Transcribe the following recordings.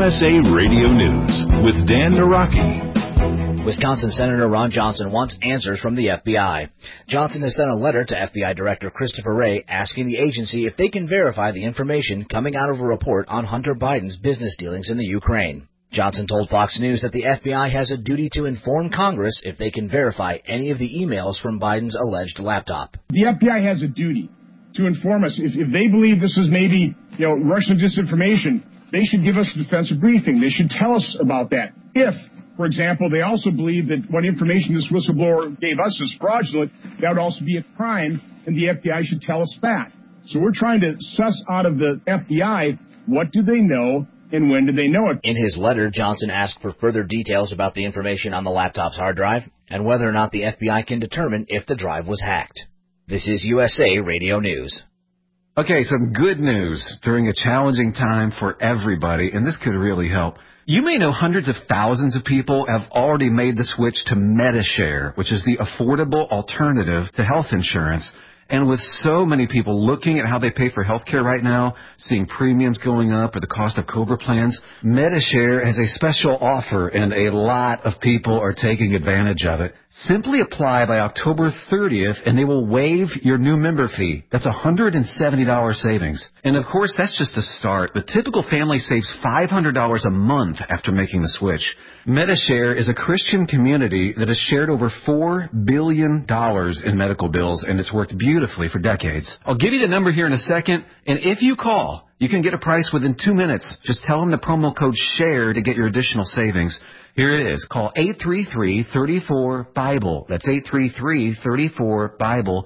USA Radio News with Dan Naraki. Wisconsin Senator Ron Johnson wants answers from the FBI. Johnson has sent a letter to FBI Director Christopher Wray asking the agency if they can verify the information coming out of a report on Hunter Biden's business dealings in the Ukraine. Johnson told Fox News that the FBI has a duty to inform Congress if they can verify any of the emails from Biden's alleged laptop. The FBI has a duty to inform us. If they believe this is maybe, Russian disinformation, they should give us a defensive briefing. They should tell us about that. If, for example, they also believe that what information this whistleblower gave us is fraudulent, that would also be a crime, and the FBI should tell us that. So we're trying to suss out of the FBI, what do they know and when did they know it? In his letter, Johnson asked for further details about the information on the laptop's hard drive and whether or not the FBI can determine if the drive was hacked. This is USA Radio News. Okay, some good news during a challenging time for everybody, and this could really help. You may know hundreds of thousands of people have already made the switch to Medi-Share, which is the affordable alternative to health insurance. And with so many people looking at how they pay for health care right now, seeing premiums going up or the cost of COBRA plans, Medi-Share has a special offer, and a lot of people are taking advantage of it. Simply apply by October 30th, and they will waive your new member fee. That's $170 savings. And, of course, that's just a start. The typical family saves $500 a month after making the switch. Medi-Share is a Christian community that has shared over $4 billion in medical bills, and it's worked beautifully for decades. I'll give you the number here in a second, and if you call, you can get a price within 2 minutes. Just tell them the promo code SHARE to get your additional savings. Here it is. Call 833-34-BIBLE. That's 833-34-BIBLE.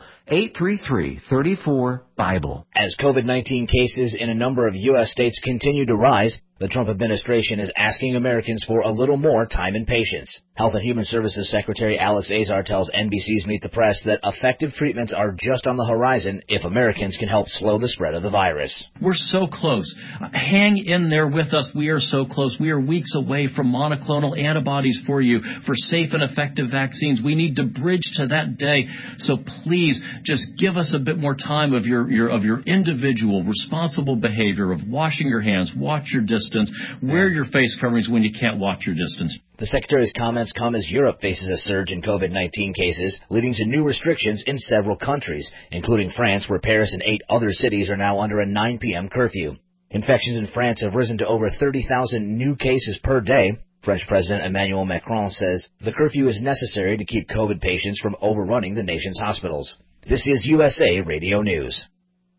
833-34-BIBLE. As COVID-19 cases in a number of U.S. states continue to rise, the Trump administration is asking Americans for a little more time and patience. Health and Human Services Secretary Alex Azar tells NBC's Meet the Press that effective treatments are just on the horizon if Americans can help slow the spread of the virus. We're so close. Hang in there with us. We are so close. We are weeks away from monoclonal antibodies for you, for safe and effective vaccines. We need to bridge to that day. So please, just give us a bit more time of your individual responsible behavior of washing your hands, watch your distance, wear your face coverings when you can't watch your distance. The Secretary's comments come as Europe faces a surge in COVID-19 cases, leading to new restrictions in several countries, including France, where Paris and 8 other cities are now under a 9 p.m. curfew. Infections in France have risen to over 30,000 new cases per day. French President Emmanuel Macron says the curfew is necessary to keep COVID patients from overrunning the nation's hospitals. This is USA Radio News.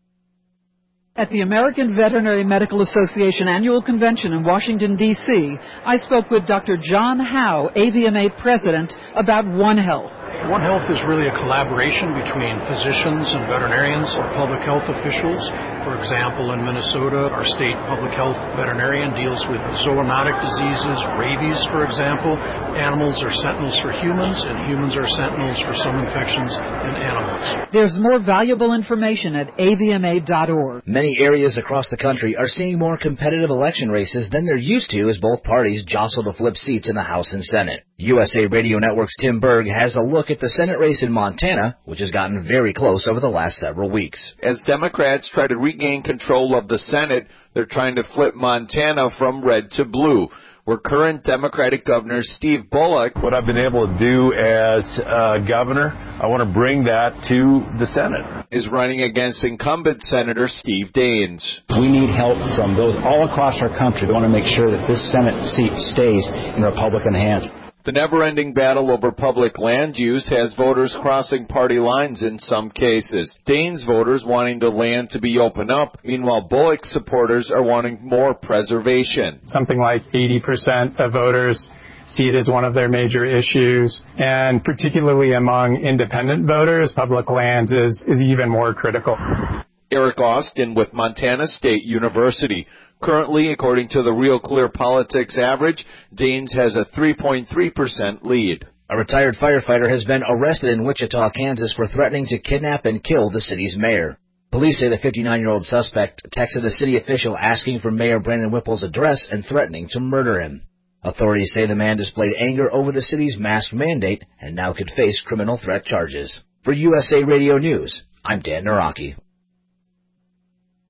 At the American Veterinary Medical Association Annual Convention in Washington, D.C., I spoke with Dr. John Howe, AVMA President, about One Health. One Health is really a collaboration between physicians and veterinarians or public health officials. For example, in Minnesota, our state public health veterinarian deals with zoonotic diseases, rabies, for example. Animals are sentinels for humans, and humans are sentinels for some infections in animals. There's more valuable information at avma.org. Many areas across the country are seeing more competitive election races than they're used to as both parties jostle to flip seats in the House and Senate. USA Radio Network's Tim Berg has a look at the Senate race in Montana, which has gotten very close over the last several weeks. As Democrats try to regain control of the Senate, they're trying to flip Montana from red to blue, where current Democratic Governor Steve Bullock... What I've been able to do as governor, I want to bring that to the Senate. ...is running against incumbent Senator Steve Daines. We need help from those all across our country. We want to make sure that this Senate seat stays in Republican hands. The never-ending battle over public land use has voters crossing party lines in some cases. Daines voters wanting the land to be opened up. Meanwhile, Bullock's supporters are wanting more preservation. Something like 80% of voters see it as one of their major issues. And particularly among independent voters, public lands is even more critical. Eric Austin with Montana State University. Currently, according to the Real Clear Politics average, Daines has a 3.3% lead. A retired firefighter has been arrested in Wichita, Kansas for threatening to kidnap and kill the city's mayor. Police say the 59-year-old suspect texted the city official asking for Mayor Brandon Whipple's address and threatening to murder him. Authorities say the man displayed anger over the city's mask mandate and now could face criminal threat charges. For USA Radio News, I'm Dan Naraki.